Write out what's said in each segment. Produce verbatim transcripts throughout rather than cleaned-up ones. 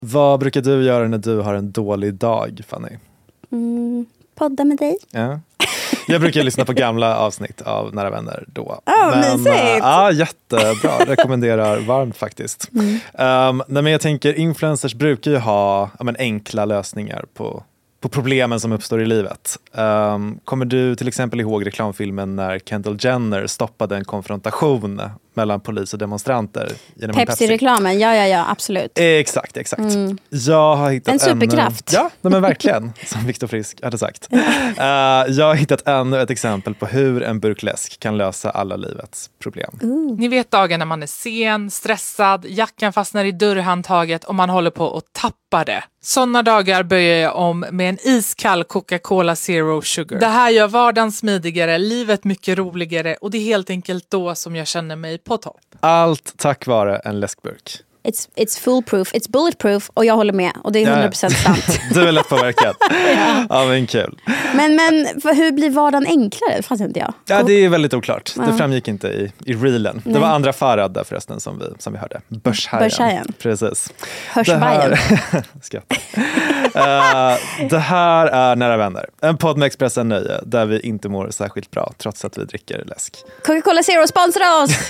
Vad brukar du göra när du har en dålig dag, Fanny? Mm, podda med dig. Ja. Jag brukar lyssna på gamla avsnitt av Nära vänner då. Ja, oh, mysigt. äh, ja, jättebra. Rekommenderar varmt faktiskt. Mm. Um, nej, men jag tänker, influencers brukar ju ha ja, men, enkla lösningar på, på problemen som uppstår i livet. Um, kommer du till exempel ihåg reklamfilmen när Kendall Jenner stoppade en konfrontation mellan polis och demonstranter genom Pepsi-reklamen, ja, ja, ja, absolut. Exakt, exakt. Mm. Jag har hittat en superkraft. En, ja, nej, men verkligen, som Viktor Frisk hade sagt. uh, jag har hittat ännu ett exempel på hur en burk läsk kan lösa alla livets problem. Uh. Ni vet dagen när man är sen, stressad, jackan fastnar i dörrhandtaget och man håller på att tappa det. Sådana dagar börjar jag om med en iskall Coca-Cola Zero Sugar. Det här gör vardagen smidigare, livet mycket roligare och det är helt enkelt då som jag känner mig på topp. Allt tack vare en läskburk. It's, it's foolproof, it's bulletproof och jag håller med och det är hundra procent ja. sant. Du är lätt påverkad. ja. ja, men kul. Men, men hur blir vardagen enklare? Det fattar inte jag. Ja, det är väldigt oklart. Ja. Det framgick inte i, i reelen. Nej. Det var andra Farad där förresten som vi, som vi hörde. Börshajen. Börshajen. Precis. Hörsbajen. Skratt. uh, det här är Nära vänner. En podd med Expressen Nöje där vi inte mår särskilt bra trots att vi dricker läsk. Coca-Cola Zero sponsrar oss!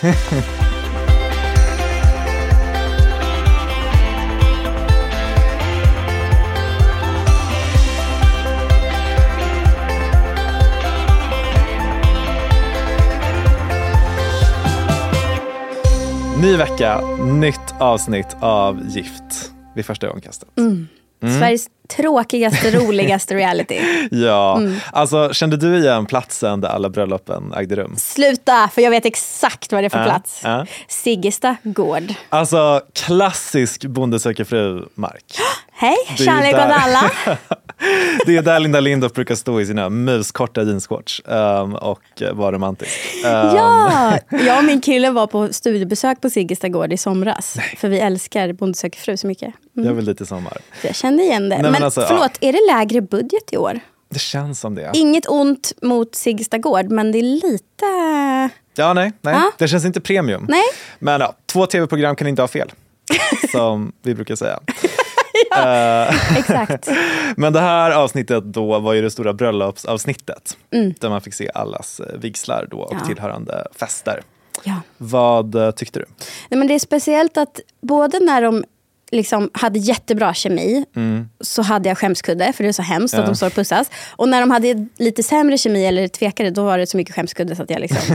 Ny vecka, nytt avsnitt av Gift vid första ögonkastet. Mm. Mm. Sveriges tråkigaste, roligaste reality. Ja, mm. alltså kände du igen platsen där alla bröllopen ägde rum? Sluta, för jag vet exakt vad det är för äh, plats. Äh. Siggesta gård. Alltså klassisk Bonde söker fru-mark. Hej, kärlek åt alla. Det är där Linda Lindorff brukar stå i sina muskorta jeansshorts um, och vara romantisk. Um. Ja, jag och min kille var på studiebesök på Siggesta gård i somras. Nej. För vi älskar Bonde söker fru så mycket. Mm. Jag vill lite i sommar. Så jag kände igen det. Nej, men men alltså, förlåt, ja. Är det lägre budget i år? Det känns som det. Inget ont mot Siggesta gård, men det är lite... Ja, nej. nej. Ah? Det känns inte premium. Nej. Men ja, två tv-program kan inte ha fel. Som vi brukar säga. Ja, uh, exakt. Men det här avsnittet då var ju det stora bröllopsavsnittet. Mm. Där man fick se allas vigslar då och ja. tillhörande fester. Ja. Vad uh, tyckte du? Nej, men det är speciellt att både när de liksom hade jättebra kemi mm. så hade jag skämskudde för det är så hemskt ja. att de står och pussas. Och när de hade lite sämre kemi eller tvekade, då var det så mycket skämskudde så att jag liksom...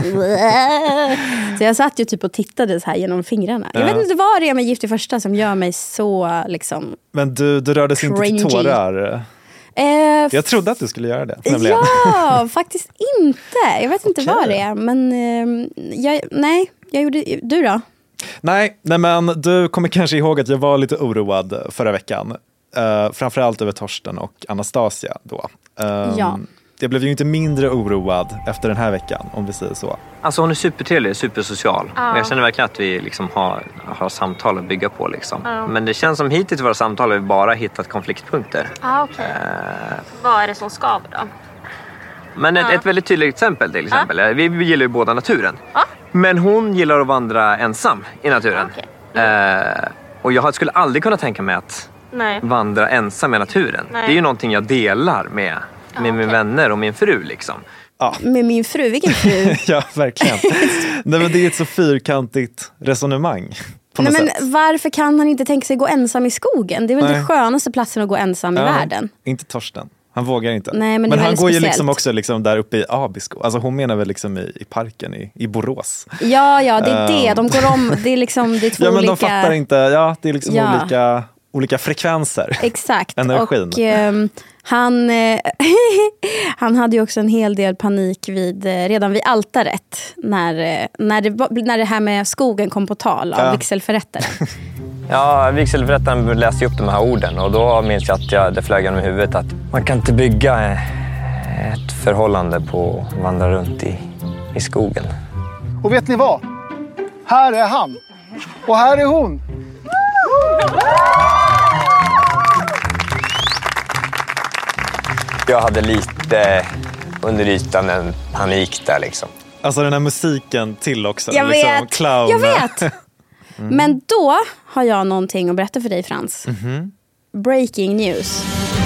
så jag satt ju typ och tittade så här genom fingrarna. Ja. Jag vet inte vad det är med Gift i första som gör mig så liksom... Men du, du rördes inte till tårar? Eh, jag trodde att du skulle göra det. Nämligen. Ja, faktiskt inte. Jag vet inte okay. vad det är. Men eh, jag, nej, jag gjorde... Du då? Nej, nej, men du kommer kanske ihåg att jag var lite oroad förra veckan. Uh, framförallt över Torsten och Anastasia då. Um, ja. Jag blev ju inte mindre oroad efter den här veckan, om vi säger så. Alltså hon är supertrevlig, supersocial. Ja. Och jag känner verkligen att vi liksom har, har samtal att bygga på. Liksom. Ja. Men det känns som hittills i våra samtal har vi bara hittat konfliktpunkter. Ja, okej. Okay. Uh, Vad är det som skaver då? Men ett, ja. ett väldigt tydligt exempel till exempel. Ja. Vi, vi gillar ju båda naturen. Ja. Men hon gillar att vandra ensam i naturen. Ja, okay. uh, och jag skulle aldrig kunna tänka mig att Nej. vandra ensam i naturen. Nej. Det är ju någonting jag delar med, med ja, mina okay. vänner och min fru liksom. Ja. Med min fru, vilken fru? Ja, verkligen. Nej, men det är ett så fyrkantigt resonemang. Nej, men varför kan han inte tänka sig gå ensam i skogen? Det är väl den skönaste platsen att gå ensam ja, i världen. Inte Torsten. Han vågar inte. Nej, men men han går speciellt. ju liksom också liksom där uppe i Abisko. Alltså hon menar väl liksom i, i parken i, i Borås. Ja, ja, det är det. De går om, det är liksom det är två ja, men olika... de fattar inte. Ja, det är liksom ja. olika, olika frekvenser. Exakt. Energin. Och um, han, han hade ju också en hel del panik vid, redan vid altaret. När, när, det, när det här med skogen kom på tal av ja. vigselförrättaren. Ja, vigselförrättaren läste upp de här orden och då minns jag att jag, det flög genom huvudet att man kan inte bygga ett förhållande på att vandra runt i, i skogen. Och vet ni vad? Här är han. Och här är hon. Jag hade lite under ytan en panik där liksom. Alltså den här musiken till också. Jag liksom, vet, clown. jag vet. Mm. Men då har jag någonting att berätta för dig, Frans. Mm-hmm. Breaking news.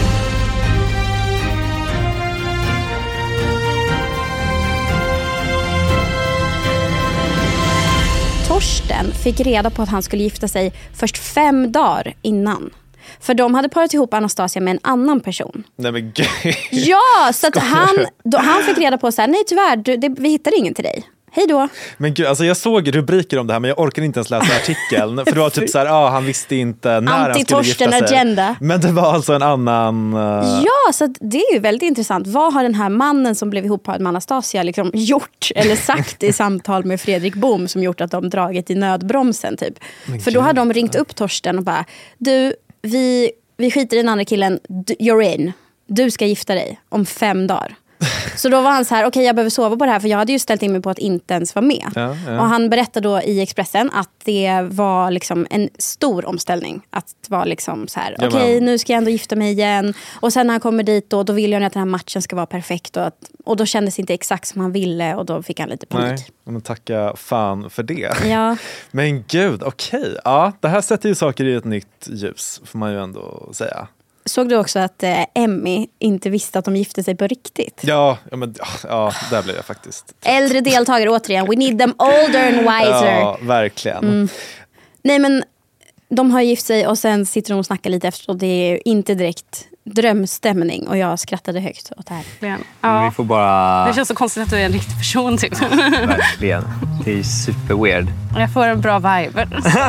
Torsten fick reda på att han skulle gifta sig först fem dagar innan. För de hade parat ihop Anastasia med en annan person. Nej men gud. Ja, så att han, då, han fick reda på så här: nej tyvärr, du, det, vi hittade ingen till dig. Hej då. Men gud, alltså jag såg rubriker om det här men jag orkade inte ens läsa artikeln. För det var typ så här, ah, han visste inte när han skulle gifta sig. Agenda. Men det var alltså en annan... Uh... Ja, så det är ju väldigt intressant. Vad har den här mannen som blev ihopparad med Anastasia liksom gjort eller sagt i samtal med Fredrik Bohm som gjort att de dragit i nödbromsen typ? Men för då gud. har de ringt upp Torsten och bara, du, vi, vi skiter i den andra killen, you're in. Du ska gifta dig om fem dagar. Så då var han så här, okej okay, jag behöver sova på det här för jag hade ju ställt in mig på att inte ens vara med. Ja, ja. Och han berättade då i Expressen att det var liksom en stor omställning. Att vara liksom så här, okej okay, nu ska jag ändå gifta mig igen. Och sen när han kommer dit då, då vill jag att den här matchen ska vara perfekt. Och, att, och då kändes det inte exakt som han ville och då fick han lite panik. Nej, men tacka fan för det. Ja. Men gud, okej. Okay. Ja, det här sätter ju saker i ett nytt ljus får man ju ändå säga. Såg du också att eh, Emmy inte visste att de gifte sig på riktigt? Ja, ja, men, ja där blev jag faktiskt. Äldre deltagare återigen. We need them older and wiser. Ja, verkligen. Mm. Nej, men de har gift sig och sen sitter de och snackar lite efter och det är inte direkt drömstämning och jag skrattade högt åt det här. Ja. Vi får bara... Det känns så konstigt att du är en riktig person typ. Ja, verkligen. Det är super weird. Jag får en bra vibe.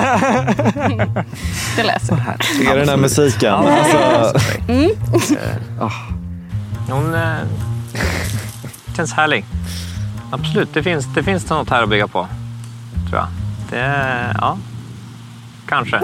Det läser jag. Är den här musiken? Ja. Alltså... Mm. oh. Hon äh, känns härlig. Absolut, det finns, det finns något här att bygga på. Tror jag. Det, ja. Kanske.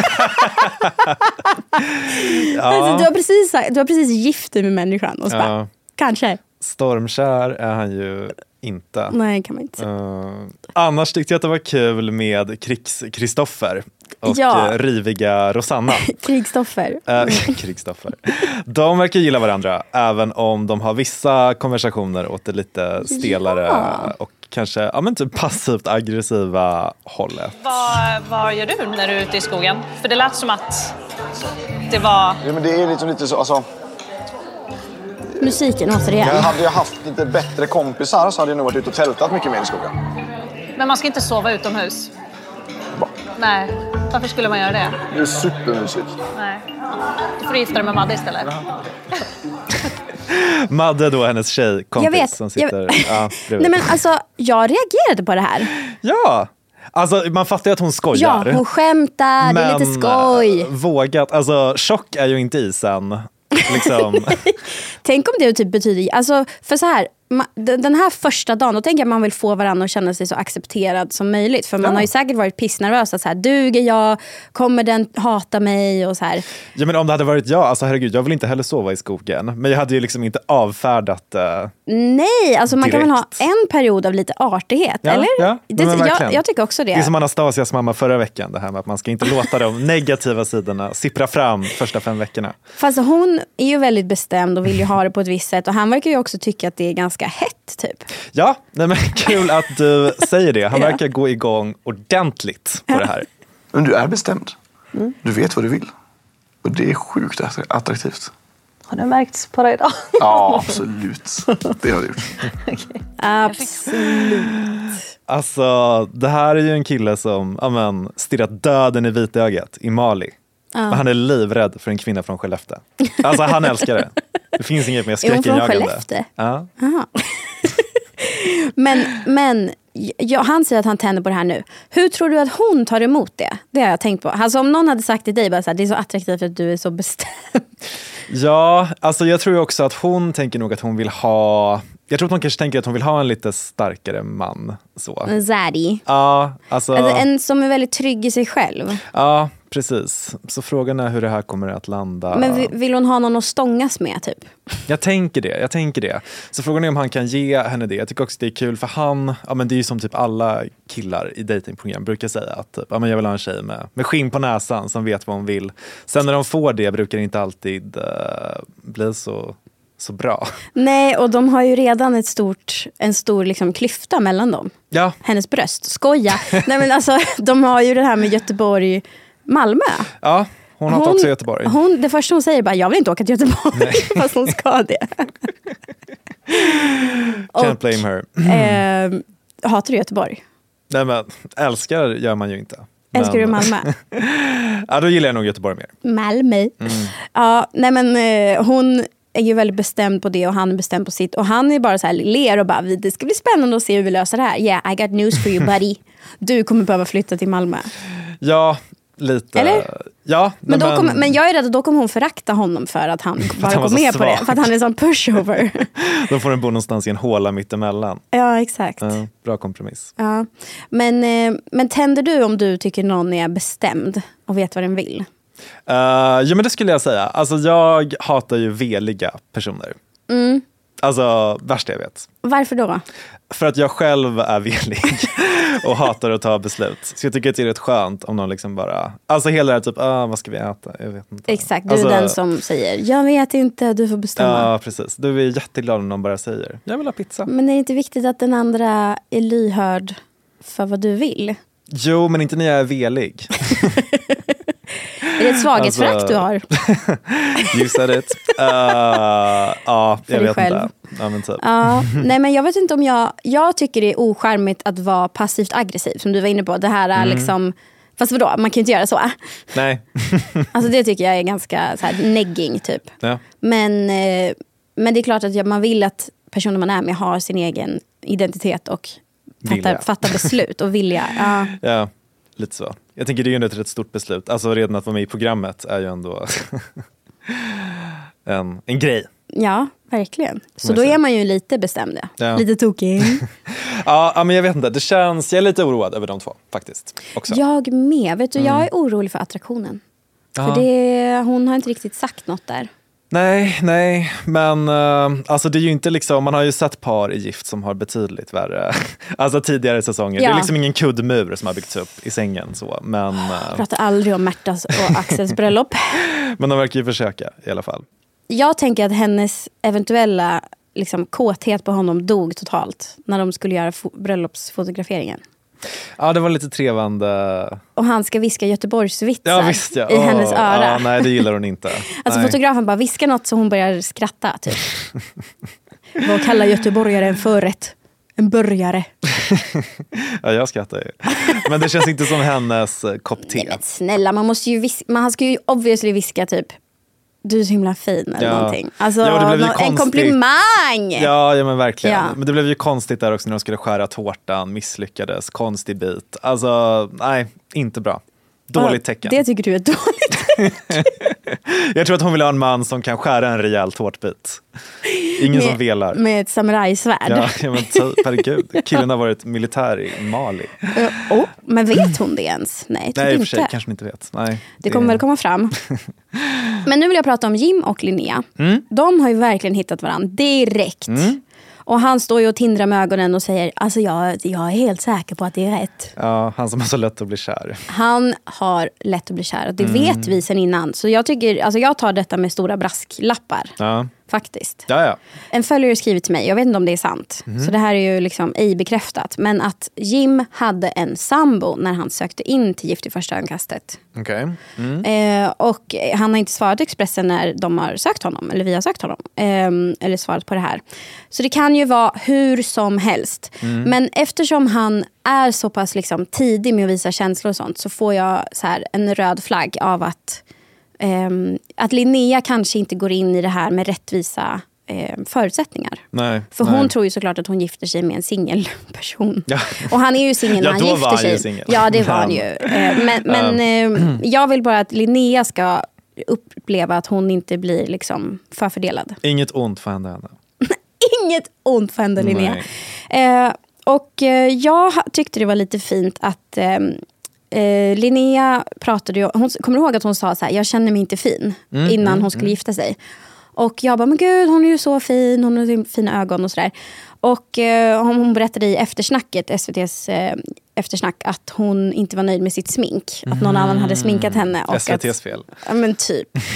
Ja. Alltså, du, har precis, du har precis gift dig med människan och så bara, ja. Kanske. Stormkär är han ju inte. Nej, kan man inte. Uh, annars tyckte jag att det var kul med Krigs-Kristoffer och ja. uh, riviga Rosanna. Krigstoffer. Uh, Krigstoffer. De verkar gilla varandra även om de har vissa konversationer åt det lite stelare ja. och kanske ja, men typ passivt aggressiva hållet. Vad, vad gör du när du är ute i skogen? För det lät som att det var... Ja, men det är liksom lite så, alltså... Musiken återigen. Jag hade jag haft lite bättre kompisar så hade jag nog varit ute och tältat mycket mer i skogen. Men man ska inte sova utomhus? Va? Nej. Varför skulle man göra det? Det är supermysigt. Nej. Då får du gifta dig med Madde istället. Madde då, hennes tjej, kompis jag vet, som sitter jag... ja, Nej men alltså, jag reagerade på det här. Ja, alltså man fattar ju att hon skojar. Ja, hon skämtar, det är lite skoj. Vågat, alltså chock är ju inte isen. Liksom. Tänk om det typ betyder, alltså för så här, den här första dagen, då tänker jag att man vill få varandra att känna sig så accepterad som möjligt. För man ja. har ju säkert varit pissnervös. Så här, duger jag? Kommer den hata mig? Och så här. Ja, men om det hade varit jag, alltså herregud, jag vill inte heller sova i skogen. Men jag hade ju liksom inte avfärdat uh, nej, alltså man direkt. kan väl ha en period av lite artighet, ja, eller? Ja, det, jag, jag tycker också det. Det är som Anastasias mamma förra veckan, det här med att man ska inte låta de negativa sidorna sippra fram första fem veckorna. Fast hon är ju väldigt bestämd och vill ju ha det på ett visst sätt. Och han verkar ju också tycka att det är ganska hett. Typ. Ja, nej men kul att du säger det. Han verkar gå igång ordentligt på det här. Men du är bestämd. Mm. Du vet vad du vill. Och det är sjukt attraktivt. Har det märkts på dig idag? Ja, absolut. Det har det gjort. Okay. Absolut. Alltså, det här är ju en kille som amen, stirrat döden i vitögat i Mali. Uh. Och han är livrädd för en kvinna från Skellefteå. Alltså han älskar det. Det finns inget mer skräckinjagande. Är hon från Skellefteå? Ja. men men ja, han säger att han tänder på det här nu. Hur tror du att hon tar emot det? Det har jag tänkt på. Alltså om någon hade sagt till dig bara så här, det är så attraktivt att du är så bestämd. Ja, alltså jag tror också att hon tänker nog att hon vill ha... Jag tror att hon kanske tänker att hon vill ha en lite starkare man. Så. En zaddy. Ja, alltså... alltså... En som är väldigt trygg i sig själv. Ja, precis. Så frågan är hur det här kommer att landa. Men vill hon ha någon att stångas med typ? Jag tänker det, jag tänker det. Så frågan är om han kan ge henne det. Jag tycker också det är kul för han, ja men det är ju som typ alla killar i datingprogram brukar säga att typ, ja men jag vill ha en tjej med, med skinn på näsan som vet vad hon vill. Sen när de får det brukar det inte alltid uh, bli så så bra. Nej, och de har ju redan ett stort, en stor liksom klyfta mellan dem. Ja. Hennes bröst, skoja. Nej, men alltså, de har ju det här med Göteborg, Malmö. Ja, hon har också Göteborg. Hon, det första hon säger bara, jag vill inte åka till Göteborg. Fast hon ska det. Can't och, blame her. Eh, hatar du Göteborg? Nej, men älskar gör man ju inte. Älskar men... du Malmö? Ja, då gillar jag nog Göteborg mer. Malmö. Mm. Ja, nej men eh, hon är ju väldigt bestämd på det och han är bestämd på sitt. Och han är bara så här, ler och bara, det ska bli spännande att se hur vi löser det här. Yeah, I got news for you buddy. Du kommer behöva flytta till Malmö. Ja, lite. Eller? Ja, men, då kommer, men jag är rädd att då kommer hon förakta honom för att han bara han går med svag. på det. För att han är en sån pushover. Då får den bo någonstans i en håla mittemellan. Ja, exakt. Ja, bra kompromiss. Ja. Men, eh, men tänder du om du tycker någon är bestämd och vet vad den vill? Uh, ja, men det skulle jag säga. Alltså, jag hatar ju veliga personer. Mm. Alltså, värsta jag vet. Varför då? För att jag själv är velig och hatar att ta beslut. Så jag tycker att det är rätt skönt om någon liksom bara... Alltså hela det här typ, ah, vad ska vi äta? Jag vet inte. Exakt, du alltså, är den som säger, jag vet inte, du får bestämma. Ja, precis. Du är jätteglad om någon bara säger, jag vill ha pizza. Men är det inte viktigt att den andra är lyhörd för vad du vill? Jo, men inte när jag är velig. Är det ett svaghetsförakt alltså, du har? You said it. Uh, ja, jag vet själv. inte. Ja, men typ. Ja, nej, men jag vet inte om jag... Jag tycker det är ocharmigt att vara passivt aggressiv, som du var inne på. Det här är mm. liksom... Fast vadå, man kan ju inte göra så. Nej. Alltså det tycker jag är ganska så här, negging typ. Ja. Men, eh, men det är klart att man vill att personen man är med har sin egen identitet och fattar, fattar beslut och vilja. Ja. Ja, lite så. Jag tänker det är ju ett rätt stort beslut. Alltså redan att vara med i programmet är ju ändå en, en grej. Ja, verkligen. Så då är man ju lite bestämd. Ja. Lite tokig. Ja, men jag vet inte. Det känns, jag är lite oroad över de två faktiskt. Också. Jag med. Vet du, mm. jag är orolig för attraktionen. Ja. För det, hon har inte riktigt sagt något där. Nej, nej, men uh, alltså det är ju inte liksom, man har ju sett par i Gift som har betydligt värre, alltså tidigare säsonger. Ja. Det är liksom ingen kuddmur som har byggts upp i sängen så, men... Uh, Jag pratar aldrig om Märtas och Axels bröllop. Men de verkar ju försöka i alla fall. Jag tänker att hennes eventuella liksom, kåthet på honom dog totalt när de skulle göra fo- bröllopsfotograferingen. Ja, det var lite trevande. Och han ska viska Göteborgsvitsar ja, visst, ja. i oh, hennes öra. Ja, nej, det gillar hon inte. Alltså nej. Fotografen bara viskar något så hon börjar skratta typ. Vad kallar göteborgare en förrätt? En burgare. Ja, jag skrattar ju. Men det känns inte som hennes kopp te. Nej, men snälla, man måste ju viska, man ska ju obviously viska typ du är så himla fin eller ja. någonting. Alltså ja, nå- en komplimang. Ja, ja men verkligen. Ja. Men det blev ju konstigt där också när de skulle skära tårtan, misslyckades, konstig bit. Alltså, nej, inte bra. Dåligt tecken. Det tycker du är dåligt tecken. Jag tror att hon vill ha en man som kan skära en rejäl tårtbit. Ingen med, som velar. Med ett samurajsvärd. Ja, ja men t- herregud. Killen har varit militär i Mali. Uh, oh, men vet hon det ens? Nej, Nej, i och för inte. sig kanske inte vet. Nej, det, det kommer väl komma fram. Men nu vill jag prata om Jim och Linnea. Mm. De har ju verkligen hittat varandra direkt. Mm. Och han står ju och tindrar med ögonen och säger, alltså jag, jag är helt säker på att det är rätt. Ja, han som har så lätt att bli kär. Han har lätt att bli kär och det mm. vet vi sedan innan. Så jag tycker, alltså jag tar detta med stora brasklappar. Ja. Faktiskt. Ja, ja. En följare skriver till mig, jag vet inte om det är sant. Mm. Så det här är ju liksom ej bekräftat. Men att Jim hade en sambo när han sökte in till Gift i första ögonkastet. Okej. Okay. Mm. Eh, och han har inte svarat Expressen när de har sökt honom. Eller vi har sökt honom. Eh, eller svarat på det här. Så det kan ju vara hur som helst. Mm. Men eftersom han är så pass liksom tidig med att visa känslor och sånt. Så får jag så här en röd flagg av att Um, att Linnea kanske inte går in i det här med rättvisa um, förutsättningar. Nej, För nej. hon tror ju såklart att hon gifter sig med en singelperson. Ja. Och han är ju singel när ja, han gifter var sig. Han singel. Ja, det var han ju. Uh, men men uh, jag vill bara att Linnea ska uppleva att hon inte blir liksom förfördelad. Inget ont för henne. Inget ont för henne, Linnea. Uh, och uh, jag tyckte det var lite fint att um, Eh, Linnea pratade ju, hon kommer ihåg att hon sa så här, jag känner mig inte fin mm, innan mm, hon skulle mm. gifta sig. Och jag bara, men gud, hon är ju så fin, hon har fina ögon och sådär. Och eh, hon berättade i eftersnacket, S V T:s eh, eftersnack, att hon inte var nöjd med sitt smink. Att någon mm. annan hade sminkat henne. Och S V T:s fel. Ja, men typ.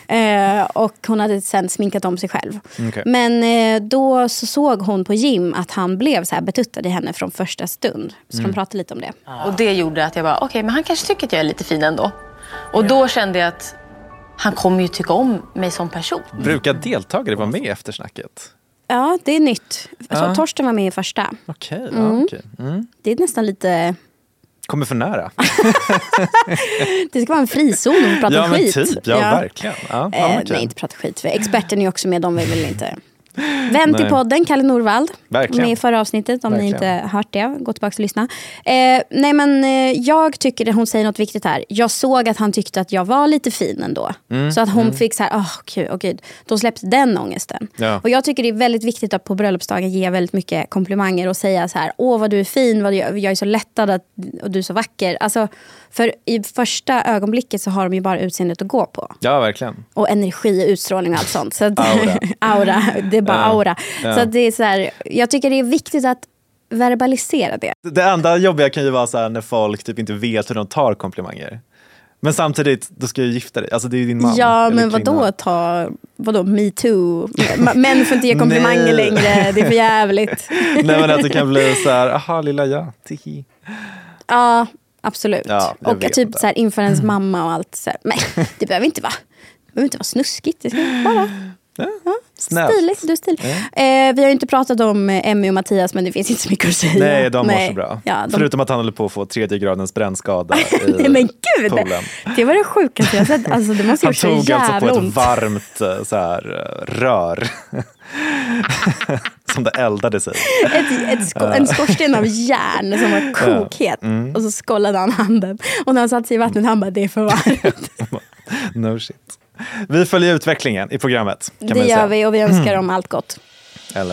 Eh, och hon hade sen sminkat om sig själv. Okay. Men eh, då så såg hon på Jim att han blev så här betuttad i henne från första stund. Så mm. de pratade lite om det. Och det gjorde att jag bara, okej, okay, men han kanske tycker att jag är lite fin ändå. Och då kände jag att han kommer ju tycka om mig som person. Brukar deltagare vara med i eftersnacket? Ja, det är nytt. Alltså, ja. Torsten var med i första. Okej, okay, mm. ja, okay. mm. Det är nästan lite... Kommer för nära. Det ska vara en frizon och prata ja, skit. Men typ, ja, ja. verkligen. Ja, eh, okay. Nej, inte prata skit. För experten är också med, de vill väl inte... Vän till podden, Kalle Norvald. Verkligen. Med i förra avsnittet, om Verkligen. ni inte hört det. Gå tillbaka och lyssna. Eh, nej men eh, jag tycker att hon säger något viktigt här. Jag såg att han tyckte att jag var lite fin ändå. Mm, så att hon mm. fick så här, åh oh, gud, oh, gud. Då släppte den ångesten. Ja. Och jag tycker det är väldigt viktigt att på bröllopsdagen ge väldigt mycket komplimanger och säga så här, åh vad du är fin, vad du, jag är så lättad att, och du är så vacker. Alltså, för i första ögonblicket så har de ju bara utseendet att gå på. Ja, verkligen. Och energi, utstrålning och allt sånt. Så att, aura. aura. Det är bara ja. aura. Ja. Så att det är så här, jag tycker det är viktigt att verbalisera det. Det enda jobbiga kan ju vara så här när folk typ inte vet hur de tar komplimanger. Men samtidigt, då ska jag gifta dig. Alltså det är ju din man. Ja, men vadå ta, vadå, me too? Män får inte ge komplimanger längre, det är för jävligt. Nej, men att det kan bli så här, aha, lilla ja, tihi. Ja, absolut. Ja, och typ så här, inför ens mamma och allt. Så här. Men det behöver inte vara, det behöver inte vara snuskigt. Det ska bara... Ja, ja, stiligt, du är stilig. Ja. Eh, vi har ju inte pratat om Emmy och Mattias, men det finns inte så mycket att säga. Nej, de var så bra. Ja, de... Förutom att han håller på att få tredje gradens brännskada i Nej, men gud, poolen. Det var det sjukaste jag sett. Alltså, det måste han tog så alltså på ett ont. varmt så här, rör som det eldade sig. Ett, ett sko- en skorsten av järn som var kokhet. Ja. Mm. Och så skållade han handen. Och när han satt sig i vattnet, han bara, det är för varmt. No shit. Vi följer utvecklingen i programmet. Kan det man gör säga. vi och vi önskar dem allt gott. Eller?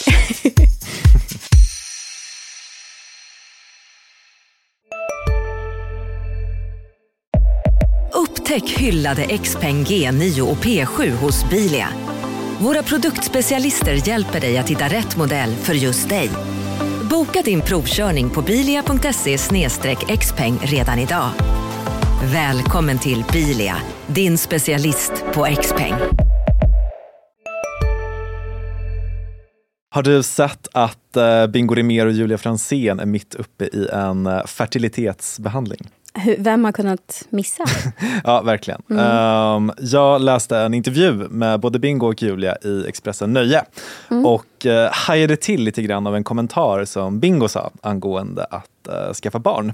Upptäck hyllade X-Peng G nio och P sju hos Bilia. Våra produktspecialister hjälper dig att hitta rätt modell för just dig. Boka din provkörning på bilia punkt se slash xpeng redan idag. Välkommen till Bilia, din specialist på X-Peng. Har du sett att uh, Bingo Rimér och Julia Franzén är mitt uppe i en uh, fertilitetsbehandling? Hur, vem har kunnat missa? Ja, verkligen. Mm. Um, jag läste en intervju med både Bingo och Julia i Expressen Nöje. Mm. Och uh, hajade till lite grann av en kommentar som Bingo sa angående att uh, skaffa barn.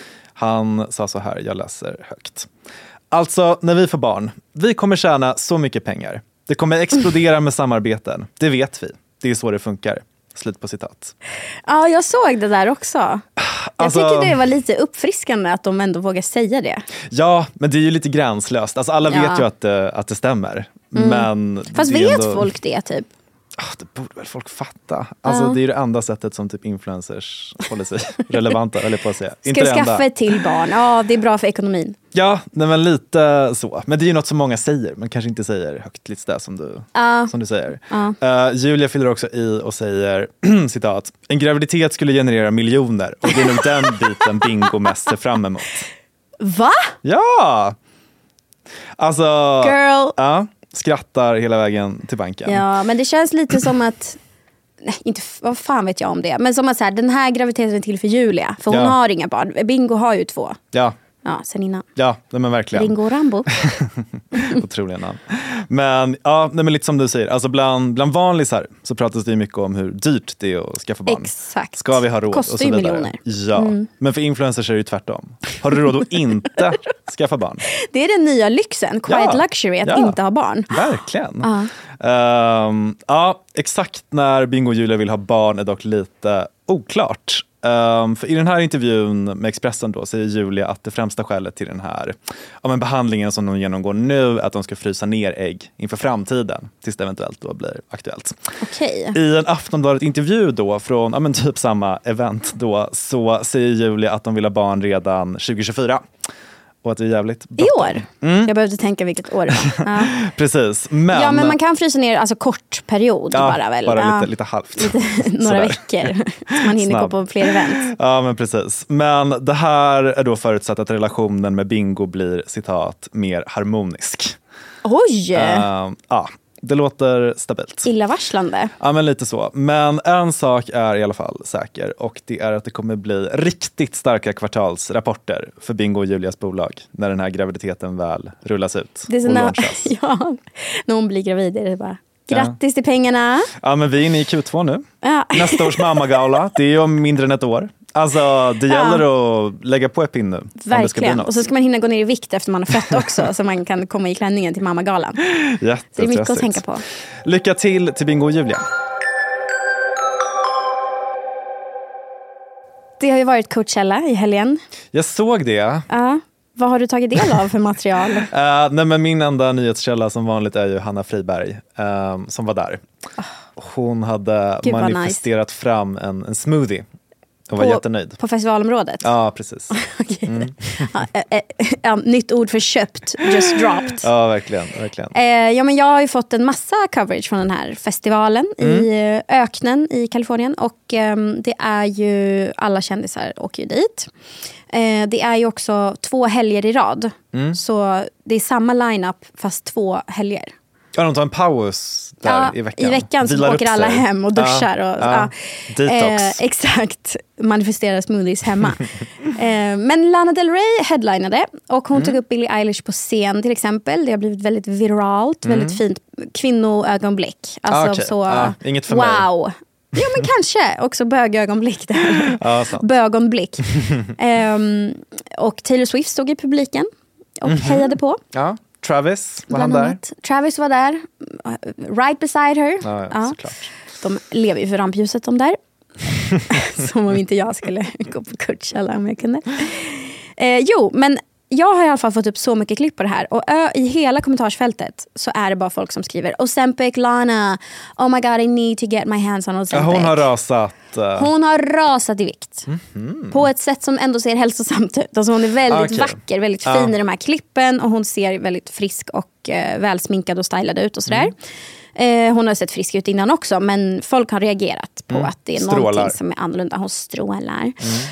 Han sa så här, jag läser högt. Alltså, när vi får barn, vi kommer tjäna så mycket pengar. Det kommer explodera med samarbeten. Det vet vi. Det är så det funkar. Slut på citat. Ja, jag såg det där också. Jag alltså, tycker det var lite uppfriskande att de ändå vågar säga det. Ja, men det är ju lite gränslöst. Alltså, alla vet ja. ju att det, att det stämmer. Mm. Men fast det vet ändå... folk det typ? Det borde väl folk fatta. Alltså, ja. Det är ju det enda sättet som typ influencers håller sig relevanta. Eller på att säga. Ska Inte skaffa ett till barn. Ja, det är bra för ekonomin. Ja, nej, men lite så. Men det är ju något som många säger. Man kanske inte säger högt lite där som du, ja. som du säger. Ja. Uh, Julia fyller också i och säger, citat, en graviditet skulle generera miljoner. Och det är nog den biten Bingo mest ser fram emot. Va? Ja! Alltså... Girl. Ja. Skrattar hela vägen till banken. Ja, men det känns lite som att nej, inte, vad fan vet jag om det. Men som att så här, den här graviditeten är till för Julia. För hon ja. har inga barn. Bingo har ju två. Ja. Ja, sen innan. Ja, men verkligen. Bingo och Rambo. Otroliga namn. Men, ja, nej, men lite som du säger. Alltså bland, bland vanlisar så pratas det ju mycket om hur dyrt det är att skaffa barn. Exakt. Ska vi ha råd? Kostar och så ju vidare. miljoner. Ja, mm. men för influencers är det ju tvärtom. Har du råd att inte skaffa barn? Det är den nya lyxen. Quiet ja. luxury att ja. inte ha barn. Verkligen. Uh. Um, ja, exakt när Bingo och Julia vill ha barn är dock lite oklart. Um, för i den här intervjun med Expressen då säger Julia att det främsta skälet till den här ja, men behandlingen som de genomgår nu är att de ska frysa ner ägg inför framtiden tills det eventuellt då blir aktuellt. Okay. I en Aftonbladet-intervju då från ja, men typ samma event då så säger Julia att de vill ha barn redan tjugo tjugofyra. Och att det är jävligt bråttom. I år? Mm. Jag behövde tänka vilket år det var. Ja. Precis. Men... Ja, men man kan frysa ner alltså kort period ja, bara väl? bara ja. lite, lite halvt. Lite, några veckor. Man hinner gå på fler event. Ja, men precis. Men det här är då förutsatt att relationen med Bingo blir, citat, mer harmonisk. Oj! Uh, ja, det låter stabilt. Illavarslande. Ja, men lite så. Men en sak är i alla fall säker och det är att det kommer bli riktigt starka kvartalsrapporter för Bingo och Julias bolag när den här graviditeten väl rullas ut. Det är så och när, ja, när hon blir gravid är det bara grattis ja. till pengarna. Ja, men vi är inne i Q två nu. Ja. Nästa års mammagala, det är ju om mindre än ett år. Alltså det gäller ja. att lägga på ett pin nu. Verkligen. Och så ska man hinna gå ner i vikt efter man har fött också så man kan komma i klänningen till mammagalan. Så det är mycket att tänka på. Lycka till till Bingo och Julia. Det har ju varit Coachella i helgen. Jag såg det. Ja. Vad har du tagit del av för material? uh, nej, men min enda nyhetskälla som vanligt är ju Hanna Friberg um, som var där. Hon hade Gud, manifesterat nice. fram en, en smoothie. Och var på, jättenöjd. På festivalområdet? Ja, precis. okay. mm. ja, ä, ä, ä, nytt ord för köpt, just dropped. Ja, verkligen. verkligen. Eh, ja, men jag har ju fått en massa coverage från den här festivalen mm. i öknen i Kalifornien. Och eh, det är ju, alla kändisar åker ju dit. Eh, det är ju också två helger i rad. Mm. Så det är samma line-up fast två helger. Ja, de tar en paus där ja, i veckan. I veckan så åker alla hem och duschar. Ja, och, ja. Ja. Detox. Eh, exakt, manifestera smoothies hemma. eh, men Lana Del Rey headlinade och hon mm. tog upp Billie Eilish på scen till exempel. Det har blivit väldigt viralt, mm. väldigt fint kvinnoögonblick. Alltså ah, okay. så, ah, inget för wow. mig. Ja, men kanske också bögögonblick där. Ja, Bögonblick. um, och Taylor Swift stod i publiken och mm-hmm. hejade på. Ja, Travis var han där. Travis var där, right beside her. Ja, ja, ja. såklart. De lever ju för rampljuset de där. Som om inte jag skulle gå på Coachella om jag kunde. Eh, jo, men jag har i alla fall fått upp så mycket klipp på det här. Och ö, i hela kommentarsfältet så är det bara folk som skriver Ozempic, Lana, oh my god I need to get my hands on Ozempic. Ja, hon har rasat. Uh... Hon har rasat i vikt. Mm-hmm. På ett sätt som ändå ser hälsosamt ut. Alltså hon är väldigt okay. vacker, väldigt fin uh. i de här klippen. Och hon ser väldigt frisk och uh, välsminkad och stylad ut och sådär. Mm. Eh, hon har sett frisk ut innan också, men folk har reagerat på mm. att det är strålar. Någonting som är annorlunda. Hon strålar.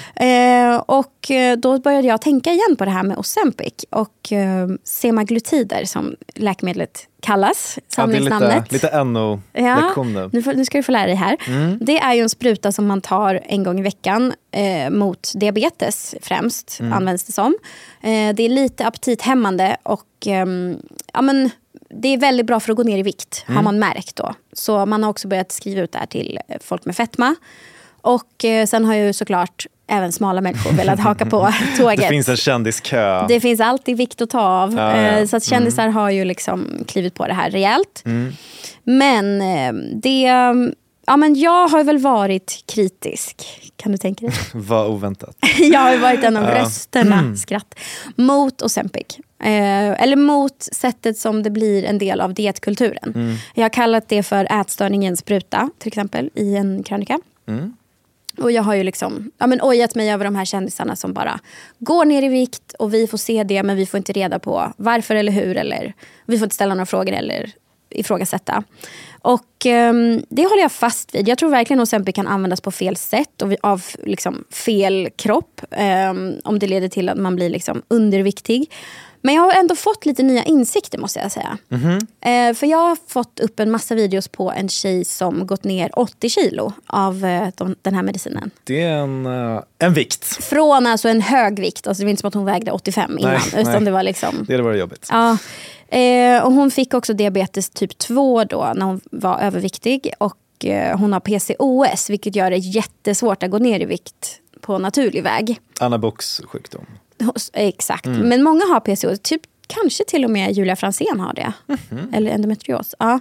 Mm. Eh, och då började jag tänka igen på det här med Ozempic och eh, semaglutider som läkemedlet kallas. Samlingsnamnet. Ja, lite, lite N O-lektion ja, nu. Nu, nu ska du få lära dig här. Mm. Det är ju en spruta som man tar en gång i veckan eh, mot diabetes främst, mm. används det som. Eh, det är lite aptithämmande och eh, ja men det är väldigt bra för att gå ner i vikt, mm. har man märkt då. Så man har också börjat skriva ut det här till folk med fetma. Och eh, sen har ju såklart även smala människor velat haka på tåget. Det finns en kändiskö. Det finns alltid vikt att ta av. Ja, ja. Eh, så att kändisar mm. har ju liksom klivit på det här rejält. Mm. Men eh, det... Ja, men jag har väl varit kritisk. Kan du tänka dig? Vad oväntat. Jag har ju varit en av ja. rösterna, mm. skratt, mot Ozempic. Eh, eller mot sättet som det blir en del av dietkulturen. Mm. Jag har kallat det för ätstörningens spruta, till exempel, i en krönika. Mm. Och jag har ju liksom ja, men ojat mig över de här kändisarna som bara går ner i vikt och vi får se det, men vi får inte reda på varför eller hur, eller vi får inte ställa några frågor eller ifrågasätta. Och um, det håller jag fast vid. Jag tror verkligen att Ozempic kan användas på fel sätt och av liksom, fel kropp um, om det leder till att man blir liksom, underviktig. Men jag har ändå fått lite nya insikter, måste jag säga. Mm-hmm. Uh, för jag har fått upp en massa videos på en tjej som gått ner åttio kilo av uh, de, den här medicinen. Det är en, uh, en vikt. Från alltså en hög vikt. Alltså det var inte som att hon vägde åttiofem innan. Nej, utan nej. det var liksom... Det hade varit jobbigt. Ja. Eh, och hon fick också diabetes typ två då när hon var överviktig. Och eh, hon har P C O S, vilket gör det jättesvårt att gå ner i vikt på naturlig väg. Anna Boks sjukdom. Exakt, Mm. men många har P C O S. Typ kanske till och med Julia Fransén har det. Mm-hmm. Eller endometrios. Ja.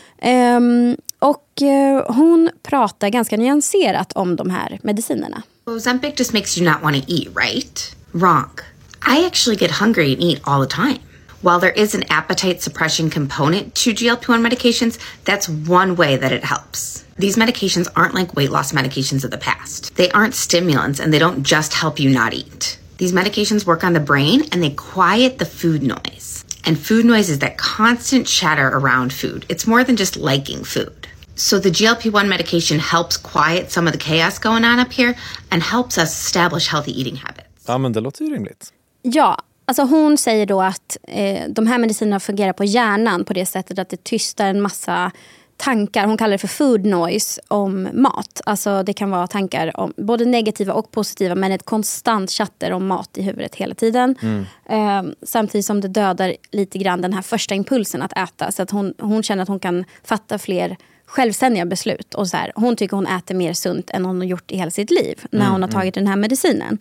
Ehm, och eh, hon pratar ganska nyanserat om de här medicinerna. Ozempic just makes you not want to eat, right? Wrong. I actually get hungry and eat all the time. While there is an appetite suppression component to G L P one medications, that's one way that it helps. These medications aren't like weight loss medications of the past. They aren't stimulants and they don't just help you not eat. These medications work on the brain and they quiet the food noise. And food noise is that constant chatter around food. It's more than just liking food. So the G L P one medication helps quiet some of the chaos going on up here and helps us establish healthy eating habits. Ja, men det låter ju rimligt. Ja, Alltså hon säger då att eh, de här medicinerna fungerar på hjärnan på det sättet att det tystar en massa tankar. Hon kallar det för food noise om mat. Alltså det kan vara tankar om både negativa och positiva, men ett konstant chatter om mat i huvudet hela tiden. Mm. Eh, samtidigt som det dödar lite grann den här första impulsen att äta. Så att hon, hon känner att hon kan fatta fler självständiga beslut. Och så här, hon tycker hon äter mer sunt än hon har gjort i hela sitt liv när mm, hon har tagit mm. den här medicinen.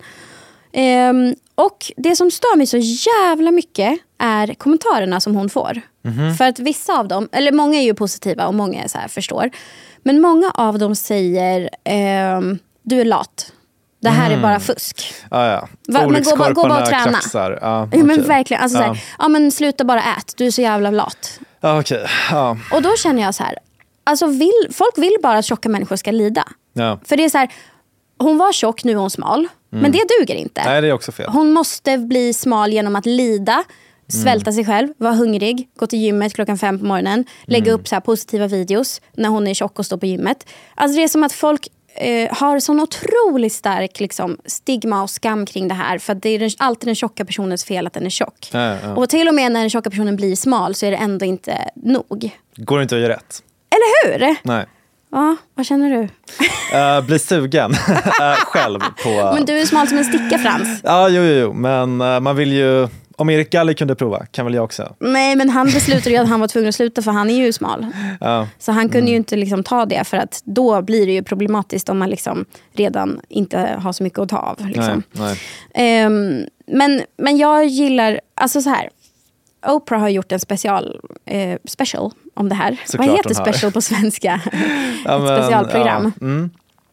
Um, och det som stör mig så jävla mycket är kommentarerna som hon får. Mm-hmm. För att vissa av dem, eller många är ju positiva och många är så här, förstår. Men många av dem säger um, du är lat. Det här mm. är bara fusk. Ah, ja. Va, men gå, gå bara och träna. Ah, ja, okay. Men verkligen, alltså, ah. så här, ja, men sluta bara ät. Du är så jävla lat. Ah, okay. ah. Och då känner jag så här, alltså vill, folk vill bara att tjocka människor ska lida. Ja. För det är så här, hon var tjock, nu är hon smal. Mm. Men det duger inte. Nej, det är också fel. Hon måste bli smal genom att lida, svälta mm. sig själv, vara hungrig, gå till gymmet klockan fem på morgonen, lägga mm. upp så här positiva videos när hon är tjock och står på gymmet. Alltså det är som att folk eh, har sån otroligt stark liksom, stigma och skam kring det här. För att det är den, alltid den tjocka personens fel att den är tjock. Ja, ja. Och till och med när den tjocka personen blir smal så är det ändå inte nog. Går det inte att göra rätt? Eller hur? Nej. Ja, vad känner du? Uh, bli sugen uh, själv på... Men du är smal som en sticka, Frans. Ja, jo, jo, jo. Men uh, man vill ju... Om Erik Galli kunde prova, kan väl jag också. Nej, men han beslutade ju att han var tvungen att sluta för han är ju smal. Ja. Så han kunde mm. ju inte liksom ta det, för att då blir det ju problematiskt om man liksom redan inte har så mycket att ta av. Liksom. Nej, nej. Um, men, men jag gillar, alltså så här, Oprah har gjort en special, eh, special om det här. Såklart. Vad heter special på svenska? Ja, men, ett specialprogram. Ja. Mm.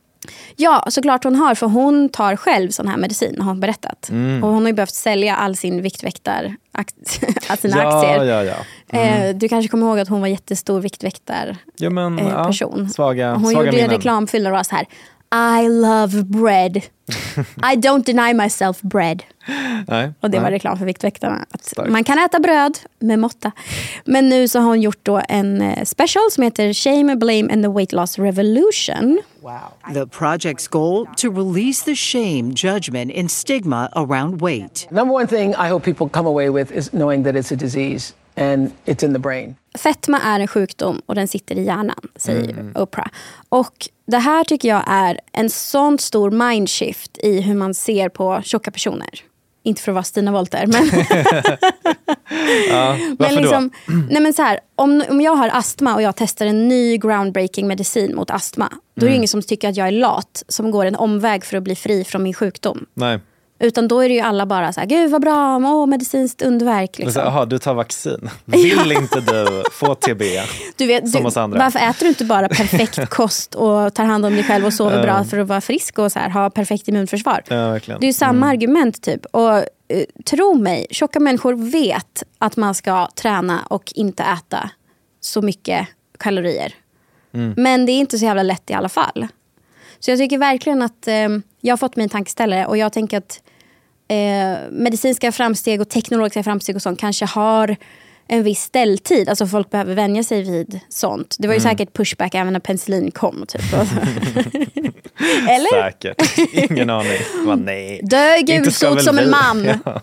Ja, såklart hon har, för hon tar själv sån här medicin, har hon berättat. Mm. Och hon har ju behövt sälja all sin viktväktar, sina ja, aktier. Ja, ja. Mm. Eh, du kanske kommer ihåg att hon var jättestor viktväktar ja, men, eh, ja. person. Svaga, hon svaga gjorde minnen. en reklamfilm och var så här: I love bread. I don't deny myself bread. Nej, och det nej. var reklam för Viktväktarna. Att man kan äta bröd med måtta. Men nu så har hon gjort då en special som heter Shame, Blame and the Weight Loss Revolution. Wow. The project's goal, to release the shame, judgment and stigma around weight. Number one thing I hope people come away with is knowing that it's a disease and it's in the brain. Fetma är en sjukdom och den sitter i hjärnan, säger mm. Oprah. Och det här tycker jag är en sån stor mindshift i hur man ser på tjocka personer. Inte för att vara Stina Wolter, men... ja, varför men liksom, då? Nej men så här, om, om jag har astma och jag testar en ny groundbreaking medicin mot astma, då är det Mm. ingen som tycker att jag är lat, som går en omväg för att bli fri från min sjukdom. Nej. Utan då är det ju alla bara så här: gud vad bra, åh, medicinskt underverk. Liksom. Jaha, du tar vaccin. Vill inte du få T B du vet, som du, oss andra? Varför äter du inte bara perfekt kost och tar hand om dig själv och sover bra för att vara frisk och så här, ha perfekt immunförsvar? Ja, verkligen. Det är ju samma mm. argument typ. Och uh, tro mig, tjocka människor vet att man ska träna och inte äta så mycket kalorier. Mm. Men det är inte så jävla lätt i alla fall. Så jag tycker verkligen att eh, jag har fått min tankeställare, och jag tänker att eh, medicinska framsteg och teknologiska framsteg och sånt kanske har en viss ställtid. Alltså folk behöver vänja sig vid sånt. Det var ju mm. säkert pushback även när penicillin kom. Typ. Eller? Säkert. Ingen aning. Men nej. Dö gulsot som en man. Ja.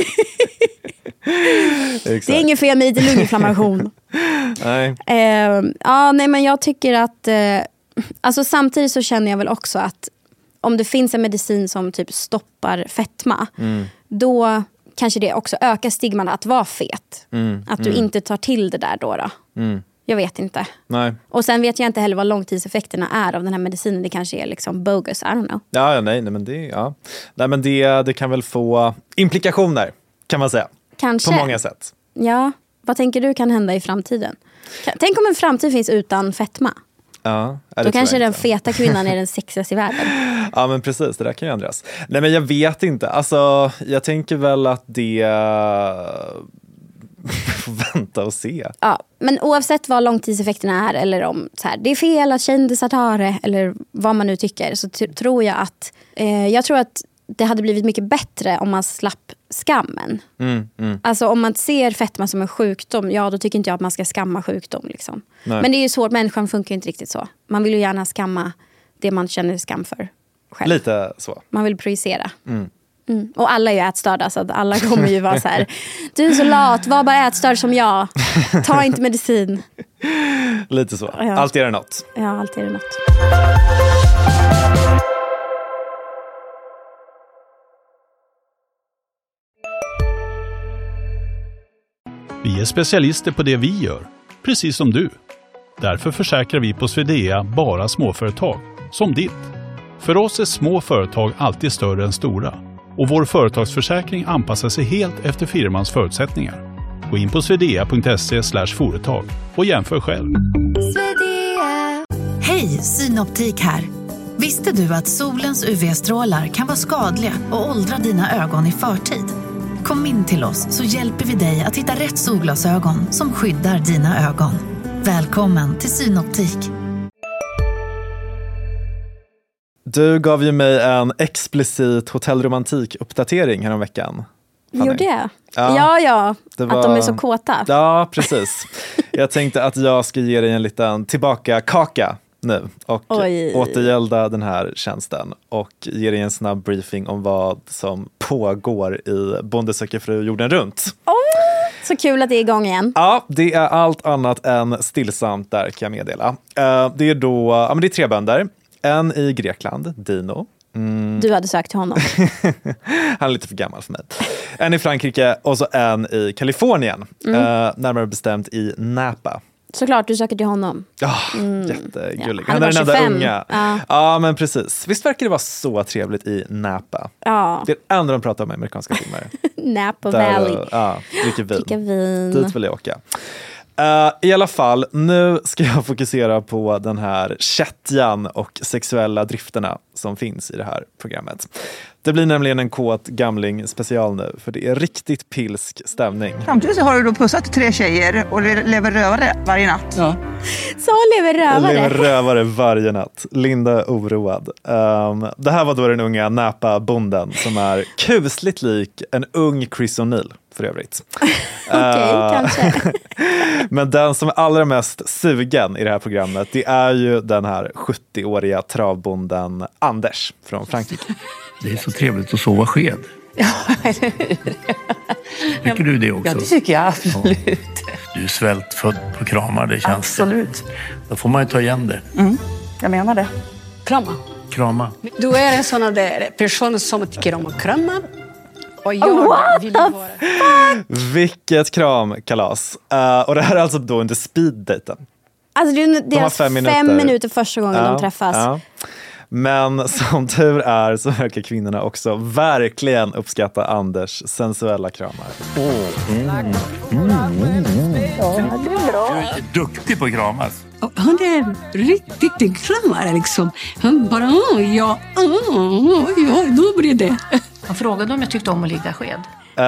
Det är ingen fel med lite lunginflammation. Nej. Eh, ja, nej, men jag tycker att... Eh, alltså samtidigt så känner jag väl också att om det finns en medicin som typ stoppar fetma, mm. då kanske det också ökar stigman att vara fet. Mm. Att du mm. inte tar till det där då. då. Mm. Jag vet inte. Nej. Och sen vet jag inte heller vad långtidseffekterna är av den här medicinen. Det kanske är liksom bogus, I don't know. Ja, ja nej, nej, men, det, ja. nej, men det, det kan väl få implikationer, kan man säga. Kanske. På många sätt. Ja, vad tänker du kan hända i framtiden? Tänk om en framtid finns utan fetma. Ja, då kanske den feta kvinnan är den sexigaste i världen. Ja, men precis, det där kan ju ändras. Nej, men jag vet inte. Alltså, jag tänker väl att det får vänta och se. Ja, men oavsett vad långtidseffekterna är, eller om så här, det är fel att kändisar tar det, eller vad man nu tycker, så t- tror jag att eh, jag tror att det hade blivit mycket bättre om man slapp skammen. Mm, mm. Alltså om man ser fetma som en sjukdom, ja då tycker inte jag att man ska skamma sjukdom. Liksom. Men det är ju svårt, människan funkar inte riktigt så. Man vill ju gärna skamma det man känner skam för själv. Lite så. Man vill projicera. Mm. Mm. Och alla är ju ätstörda, så att alla kommer ju vara så här: du är så lat, var bara ätstörd som jag. Ta inte medicin. Lite så. Ja. Alltid är det något. Ja, alltid är det något. Vi är specialister på det vi gör, precis som du. Därför försäkrar vi på Swedea bara småföretag, som ditt. För oss är små företag alltid större än stora. Och vår företagsförsäkring anpassar sig helt efter firmans förutsättningar. Gå in på swedea punkt se slash företag och jämför själv. Hej, Synoptik här. Visste du att solens U V-strålar kan vara skadliga och åldra dina ögon i förtid? Kom in till oss så hjälper vi dig att hitta rätt solglasögon som skyddar dina ögon. Välkommen till Synoptik. Du gav ju mig en explicit hotellromantik-uppdatering här om veckan. Gjorde jag? Ja, ja, ja. Var... att de är så kåta. Ja, precis. Jag tänkte att jag ska ge dig en liten tillbaka kaka nu och Oj. återgälda den här tjänsten och ge dig en snabb briefing om vad som pågår i Bonde söker fru jorden runt. Oh, så kul att det är igång igen. Ja, det är allt annat än stillsamt där, kan jag meddela. Det är då, ja, men det är tre bönder. En i Grekland, Dino. Mm. Du hade sökt till honom. Han är lite för gammal för mig. En i Frankrike och så en i Kalifornien. Mm. Uh, närmare bestämt i Napa. Såklart, du söker till honom. Oh, mm. Jättegullig. Ja, han, han är den enda unga. Ja. ja, men precis. Visst verkar det vara så trevligt i Napa? Ja. Det är det enda de pratar om i amerikanska filmer. Napa Valley. Ja, dricker vin. Dricka vin. Dit vill jag åka. Uh, I alla fall, nu ska jag fokusera på den här kättjan och sexuella drifterna som finns i det här programmet. Det blir nämligen en kåt gamling special nu, för det är riktigt pilsk stämning. Samtidigt så har du då pussat tre tjejer och lever rövare varje natt. Ja. Så lever rövare? Lever rövare varje natt. Linda är oroad. Um, det här var då den unga Napa-bonden som är kusligt lik en ung Chris O'Neill för övrigt. Okej, okay, uh, kanske. Men den som är allra mest sugen i det här programmet, det är ju den här sjuttioåriga travbonden Anders från Frankrike. Det är så trevligt att sova sked. Ja, eller hur? Tycker du det också? Ja, det tycker jag absolut. Ja. Du är svältfödd på kramar, det känns. Absolut. Då får man ju ta igen det. Mm, jag menar det. Krama. Krama. Du är en sån av de personer som tycker om att krama. Och jag What vill the vara... Vilket kramkalas. Uh, och det här är alltså då under speeddaten. Alltså det är deras fem minuter. fem minuter första gången ja, de träffas. Ja. Men som tur är så verkar kvinnorna också verkligen uppskatta Anders sensuella kramar. Oh. Mm. Mm. Mm. Ja, det är bra. Du är duktig på att kramas. Han är riktigt kramare liksom. Han bara, oh, ja, oh, ja, då blir det. Han frågade om jag tyckte om att ligga sked. Uh.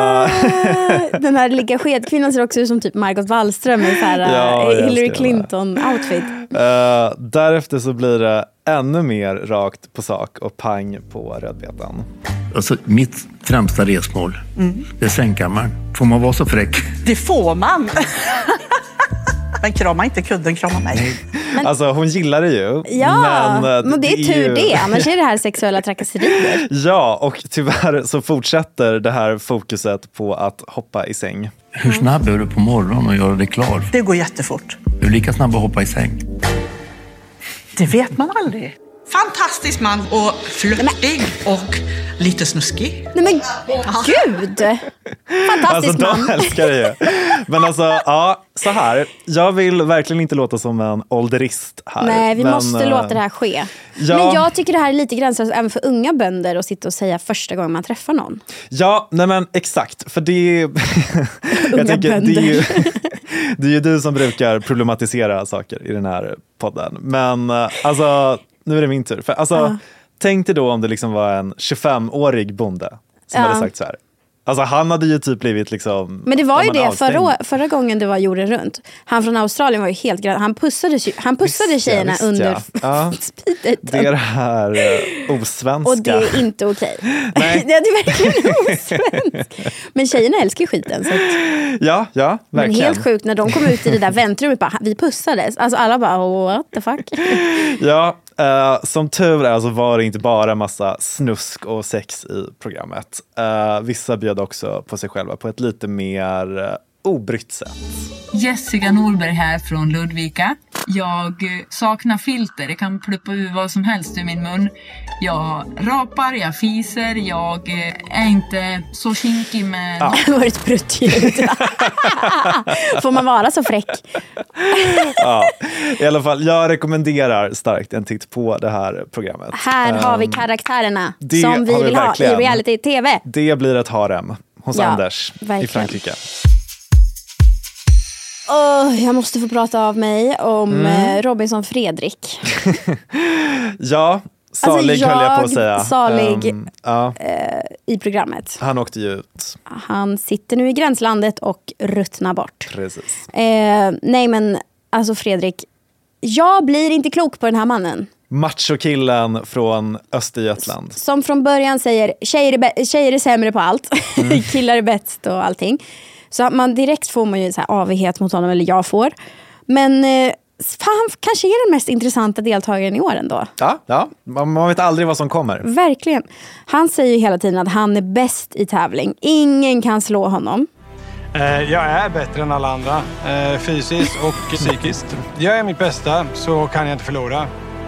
Den här ligga skedkvinnan ser också ut som typ Margot Wallström i så här, ja, Hillary Clinton-outfit. Uh, därefter så blir det ännu mer rakt på sak och pang på rödbetan. Alltså, mitt främsta resmål, mm. det är sängkammaren. Får man vara så fräck? Det får man! Men krama inte kunden, krama mig. Men, alltså hon gillar det ju. Ja, men, men det är, det är tur ju... det. Annars är det här sexuella trakasserier. Ja, och tyvärr så fortsätter det här fokuset på att hoppa i säng. Hur snabb är du på morgonen och göra det klar? Det går jättefort. Är du lika snabb att hoppa i säng? Det vet man aldrig. Fantastisk man och flörtig och lite snuskig. Nej men gud! Fantastisk alltså, man. De älskar det ju. Men alltså, ja, så här. Jag vill verkligen inte låta som en ålderist här. Nej, vi men, måste äh, låta det här ske. Ja. Men jag tycker det här är lite gränslöst även för unga bönder att sitta och säga första gången man träffar någon. Ja, nej men exakt. För det är... jag tänker, det är ju... det är ju du som brukar problematisera saker i den här podden. Men alltså... Nu är det min tur. För, alltså, uh. tänk dig då om det liksom var en tjugofemårig bonde som uh. hade sagt så här. Alltså han hade ju typ blivit liksom... Men det var ju det förra, förra gången det var jorden runt. Han från Australien var ju helt grön. Han pussade, han pussade visst, tjejerna ja, visst, under ja. speedet. Det är det här uh, osvenska. Och det är inte okej. Nej. Det är verkligen osvensk. Men tjejerna älskar skiten. Så att... Ja, ja, verkligen. Men helt sjukt när de kom ut i det där väntrummet bara, vi pussades. Alltså alla bara, what the fuck? Ja, Uh, som tur är så var det inte bara massa snusk och sex i programmet. Uh, vissa bjöd också på sig själva på ett lite mer uh, obrytt sätt. Jessica Norberg här från Ludvika. Jag saknar filter. Det kan pluppa ur vad som helst ur min mun. Jag rapar, jag fiser. Jag är inte så kinkig med... Ja. Det var ett bruttljud. Får man vara så fräck? Ja, i alla fall. Jag rekommenderar starkt en titt på det här programmet. Här har vi karaktärerna det som vi, vi vill verkligen. ha i reality-tv. Det blir ett harem hos ja, Anders verkligen. i Frankrike. Oh, jag måste få prata av mig om mm. Robinson Fredrik. Ja, salig alltså höll jag på att säga. Salig um, ja. eh, i programmet. Han åkte ju ut. Han sitter nu i gränslandet och ruttnar bort. Precis. Eh, nej men, alltså Fredrik, jag blir inte klok på den här mannen. Machokillen från Östergötland. Som från början säger, tjejer är, be- tjejer är sämre på allt. Mm. Killar är bäst och allting. Så man direkt får man ju så här avighet mot honom, eller jag får. Men eh, fan, kanske är den mest intressanta deltagaren i år ändå. Ja, ja. Man vet aldrig vad som kommer. Verkligen. Han säger hela tiden att han är bäst i tävling. Ingen kan slå honom. Eh, jag är bättre än alla andra. Eh, fysiskt och psykiskt. Jag är mitt bästa, så kan jag inte förlora.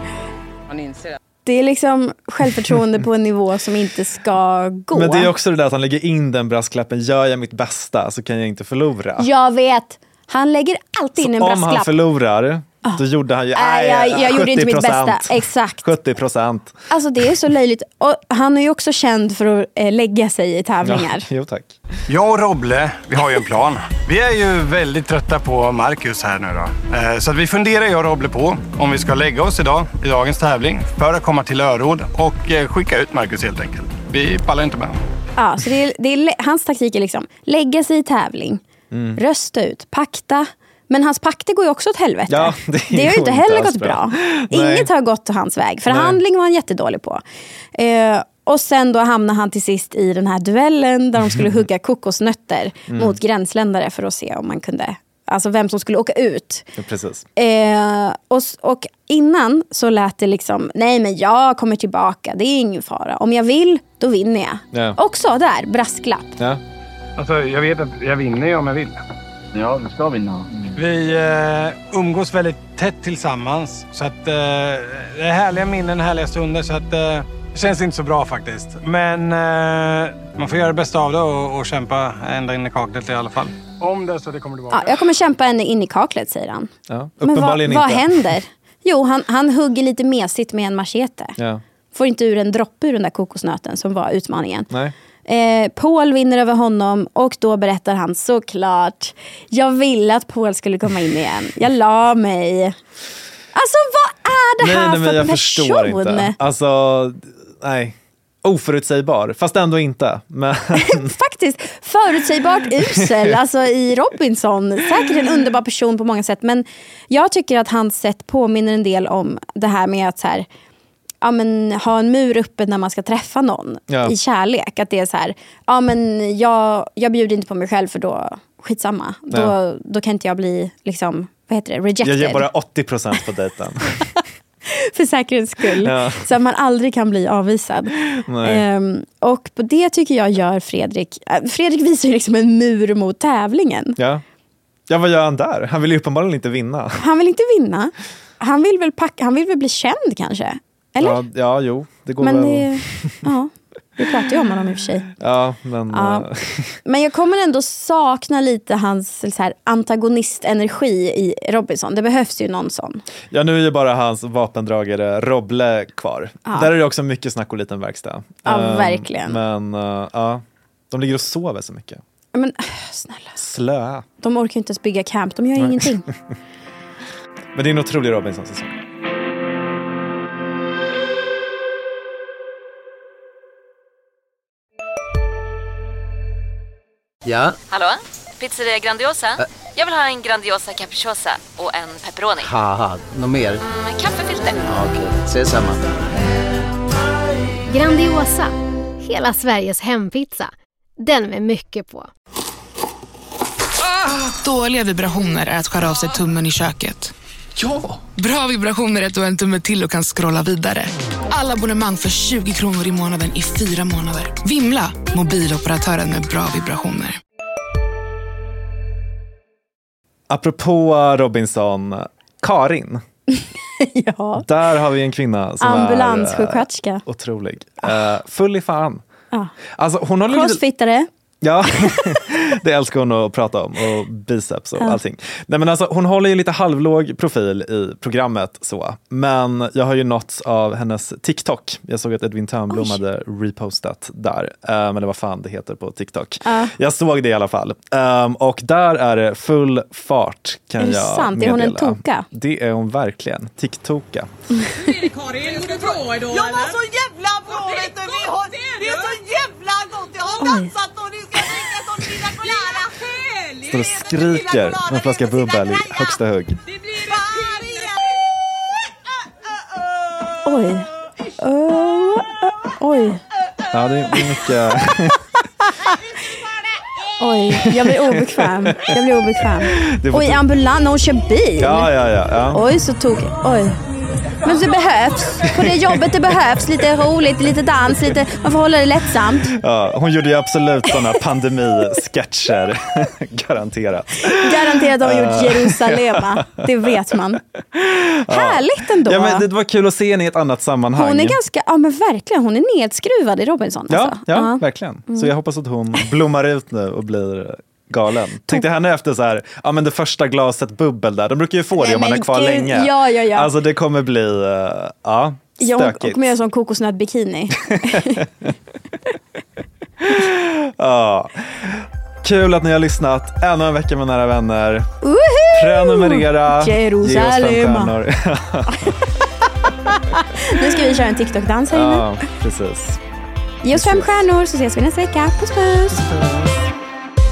Man inser det. Det är liksom självförtroende på en nivå som inte ska gå. Men det är också det där att han lägger in den brasklappen. Gör jag mitt bästa så kan jag inte förlora. Jag vet. Han lägger alltid så in en brasklapp. Om han förlorar, då gjorde han ju nej, jag, jag gjorde inte mitt bästa. Exakt. sjuttio procent. Alltså det är så löjligt. Och han är ju också känd för att eh, lägga sig i tävlingar. Ja, jo tack. Jag och Robble, vi har ju en plan. Vi är ju väldigt trötta på Marcus här nu då. Eh, så att vi funderar jag och Robble på om vi ska lägga oss idag i dagens tävling för att komma till Örod och eh, skicka ut Marcus helt enkelt. Vi pallar inte med. Ja, så det är, det är, hans taktik är liksom lägga sig i tävling, mm. rösta ut, pakta. Men hans pakter går ju också åt helvete. Ja, det, det har ju inte heller gått bra. bra. Inget har gått hans väg. Förhandling var han jättedålig på. Eh, och sen då hamnade han till sist i den här duellen där de skulle hugga kokosnötter mm. mot gränsländare för att se om man kunde, alltså vem som skulle åka ut. Ja, precis. Eh, och, och innan så lät det liksom, nej men jag kommer tillbaka, det är ingen fara. Om jag vill, då vinner jag. Ja. Också där, brasklapp. Ja. Alltså jag vet att jag vinner ju om jag vill. Ja, du ska vinna. Vi eh, umgås väldigt tätt tillsammans. Så att eh, det är härliga minnen, härliga stunder. Så att eh, det känns inte så bra faktiskt. Men eh, man får göra det bästa av det och, och kämpa ända in i kaklet i alla fall. Om det så det kommer tillbaka. Ja, jag kommer kämpa ända in i kaklet, säger han. Ja, men vad, inte. vad händer? Jo, han, han hugger lite mesigt med en machete. Ja. Får inte ur en droppe ur den där kokosnöten som var utmaningen. Nej. Eh, Paul vinner över honom och då berättar han såklart, jag ville att Paul skulle komma in igen. Jag la mig. Alltså vad är det nej, här nej, för men jag person? förstår inte. Alltså, nej. Oförutsägbar, fast ändå inte. Men... Faktiskt, förutsägbart usel alltså i Robinson. Säkert en underbar person på många sätt. Men jag tycker att hans sätt påminner en del om det här med att så här, ja, men, ha en mur uppe när man ska träffa någon ja. i kärlek. Att det är så här, ja men jag, jag bjuder inte på mig själv för då, skitsamma. Då, ja. då kan inte jag bli liksom, vad heter det, rejected. Jag ger bara åttio procent på dejten. För säkerhets skull. Ja. Så att man aldrig kan bli avvisad. Um, och på det tycker jag gör Fredrik. Uh, Fredrik visar ju liksom en mur mot tävlingen. Ja. Ja, vad gör han där? Han vill ju uppenbarligen inte vinna. Han vill inte vinna. Han vill väl, packa, han vill väl bli känd kanske? Eller? Ja, ja jo. Det går men väl. Det, ja, vi pratar ju om honom i och för sig. Ja, men... Ja. Men jag kommer ändå sakna lite hans så här, antagonistenergi i Robinson. Det behövs ju någon sån. Ja, nu är ju bara hans vapendragare Robble kvar. Ja. Där är det också mycket snack och liten verkstad. Ja, um, verkligen. Men uh, ja, de ligger och sover så mycket. Men snälla. Slöa. De orkar inte ens bygga camp. De gör Nej. ingenting. Men det är en otrolig Robinson-säsong. Ja? Hallå? Pizzeria Grandiosa? Ä Jag vill ha en Grandiosa capriciosa och en pepperoni. Haha, något mer? Mm, kaffefilter. Ja, okej, okay. Ses samma. Grandiosa, hela Sveriges hempizza. Den med mycket på. Ah, dåliga vibrationer är att skära av sig tummen i köket. Ja! Bra vibrationer är ett och en tumme till och kan scrolla vidare. Alla abonnemang för tjugo kronor i månaden i fyra månader. Vimla, mobiloperatören med bra vibrationer. Apropå Robinson, Karin. Ja. Där har vi en kvinna som ambulanssjuksköterska. är uh, otrolig. Uh, full i fan. Ah. Alltså, hon har Crossfittare. Lite... Ja, det älskar hon att prata om. Och biceps och ja. allting. Nej, men alltså, hon håller ju lite halvlåg profil i programmet. Så. Men jag har ju nåtts av hennes TikTok. Jag såg att Edvin Törnblom hade repostat där. Uh, men det var fan det heter på TikTok. Uh. Jag såg det i alla fall. Um, och där är det full fart, kan är det jag sant? meddela. Är hon en toka? Det är hon verkligen. TikToka. Karin, går det bra idag? Jag var så jävla bra, vet du. Vi har, det är så jävla gott. Jag har dansat och nu ska jag dricka sån Pina Colada. Står och skriker med en flaska bubbel i högsta hugg. Oj. Uh, uh, oj. Ja, det är mycket... Oj, jag blir obekväm. Jag blir obekväm. Oj, ambulans, hon kör bil. Ja, ja, ja, ja. Oj, så tog... Oj. Men det behövs. På det jobbet det behövs. Lite roligt, lite dans, lite... Man får hålla det lättsamt. Ja, hon gjorde ju absolut sådana pandemi-sketcher. Garanterat. Garanterat har hon gjort Jerusalem. Det vet man. Ja. Härligt ändå. Ja, men det var kul att se henne i ett annat sammanhang. Hon är ganska... Ja, men verkligen. Hon är nedskruvad i Robinson. Ja, alltså. ja uh-huh. verkligen. Så jag hoppas att hon blommar ut nu och blir... galen. Tänkte henne efter så här, ja men det första glaset bubbel där, de brukar ju få det Nej, om man är kvar gud, länge. Ja, ja, ja. Alltså det kommer bli, uh, ja, stökigt. Ja, hon kommer göra sån kokosnöt bikini. Ja. Kul att ni har lyssnat. Ännu en vecka med Nära vänner. Woohoo! Prenumerera. Jerusalem. Ge oss fem stjärnor. Nu ska vi köra en TikTok-dans här inne. Ja, precis. Ge oss fem stjärnor så ses vi nästa vecka. Puss, puss.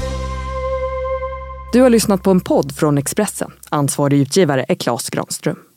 Du har lyssnat på en podd från Expressen. Ansvarig utgivare är Claes Granström.